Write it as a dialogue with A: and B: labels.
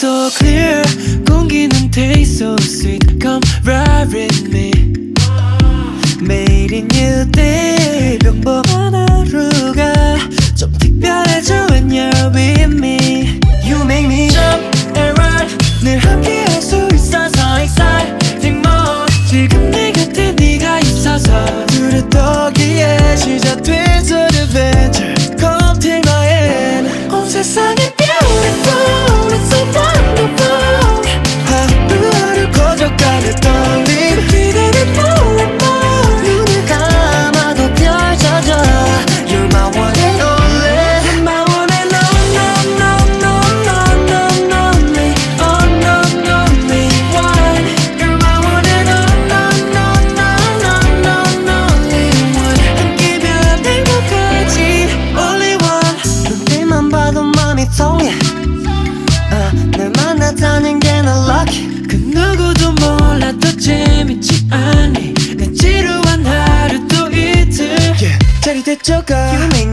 A: so clear. 공기는 taste so sweet. Come ride with me. 매일 in new day. 평범한 하루가 좀 특별해져 when you're with me. You make me jump and run. 늘 함께 할 수 있어서 exciting more. 지금 내 곁에 네가 있어서 둘의 떠기에 시작된 good adventure. Come take my hand. 온 세상이 beautiful. It's so wonderful. 하루하루 커져가는 떨림. 기대는 more and more. 눈을 감아도 펼쳐져. You're my one and only. My one and only. Oh only one. You're my one and only one. 함께 변할 것까지 only one. 눈빛만 봐도 맘이 통해. 날 만났다는 게 난 lucky. 그 누구도 몰랐던 재밌지 않니. 난 지루한 하루 또 이틀. Yeah. 자리 되쳐가. You make